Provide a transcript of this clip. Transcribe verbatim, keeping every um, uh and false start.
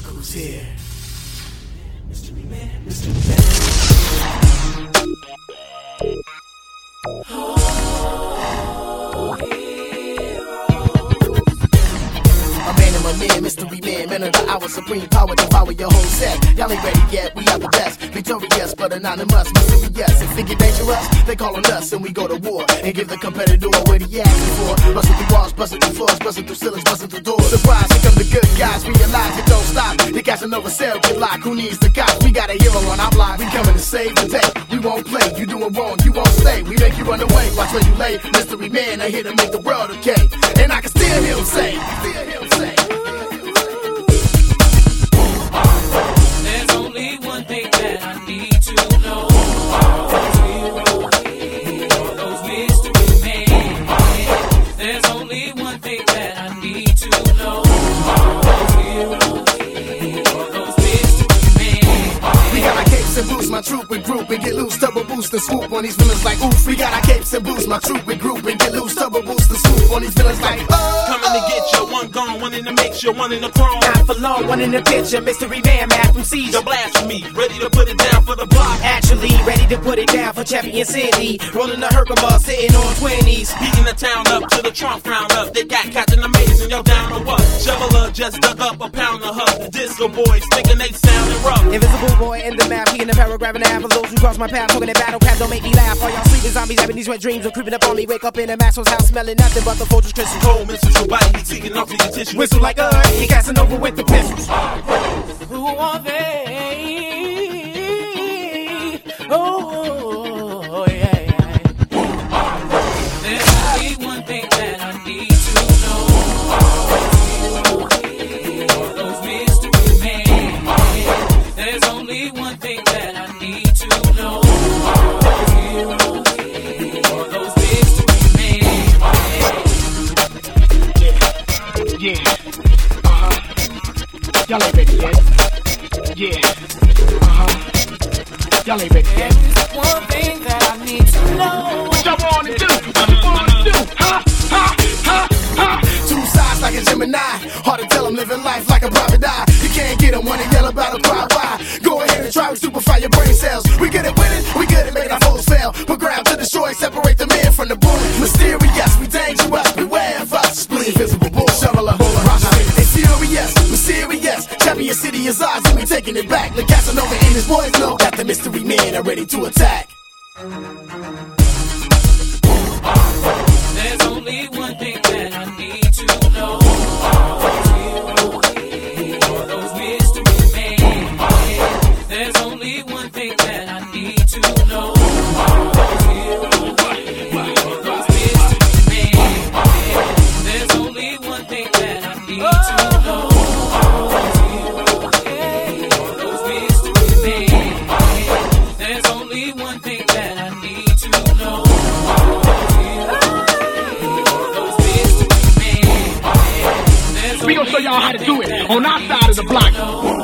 who's here. Mystery Man, Mystery Man. Oh, a man in my man, Mystery Man, man of the hour, supreme power, devour your whole set. Y'all ain't ready yet, we are the best. Victorious, but anonymous, mysterious. If it get dangerous, they call on us and we go to war and give the competitor what he asking for. Busting through walls, busting through floors, busting through ceilings, busting through doors. Surprise, here come the good guys, realize it don't stop. The Casanova cell get locked, who needs the cops? We got a hero on our block, we coming to save the day. We won't play, you doing wrong, you won't stay. We make you run away, watch where you lay. Mystery Man, I here to make the world okay. And I can still hear him say, still hear him say. There's only one thing that I need to know. Those mystery men. There's only one thing that I need to know. Those mystery men. We got our capes and boots, my troop and group, and get loose, turbo boost and swoop on these villains like oof. We got our capes and boots, my troop and group, and get loose, turbo boost and swoop on these villains like oh. Coming to get you, one gone, one in the mixture, one in the chrome. Not for long, one in the picture, Mystery Man, mad from seizure. The blasphemy, ready to put it down for the block. Actually, ready to put it down for Champion City. Rolling the Herkimer, sitting on twenties. Beating the town up to the Trump round up. They got Captain Amazing, yo down or what? Shoveler just dug up a pound of her. Disco boys thinking they sounding rough. Invisible boy in the map, he in the paragraph and a half of those who cross my path. Talking that battle path, don't make me laugh. All y'all sleeping zombies having these wet dreams are creeping up on me. Wake up in a Maxwell's house, smelling nothing but the fortress crystal. Cold missiles, your body be taking off to your tissue. Whistle like uh, he casting over with the pistols. Who are they? Oh, yeah, yeah. There's only one thing that I need to know. Those mystery men. There's only one thing that I need to know. Those mystery men. Yeah, uh-huh. Y'all ain't ready yet. Yeah, uh-huh. Y'all ain't ready yet. There's one thing that I need to know. What y'all wanna do? What you wanna do? Huh? Huh? Huh? Huh? Two sides like a Gemini. Hard to tell I'm living life like a private eye. You can't get them when they yell about a cry. Why? Go ahead and try to stupefy your brain cells. We good at winning, we good at making our foes fail. Put ground to destroy, separate the men from the boy. Mysterious, we dangerous, beware of us. Split invisible bull, shoveler, they furious, we serious. Champion City is ours and we taking it back. The Casanova and his boys know that the Mystery Men are ready to attack. There's only one thing that I need to know. Those mystery men. There's only one thing that I need to know. Those mystery men. There's only one thing that I need to know. Those mystery men. There's only one thing that I need to know. We gon' show y'all how to do it on our side of the block.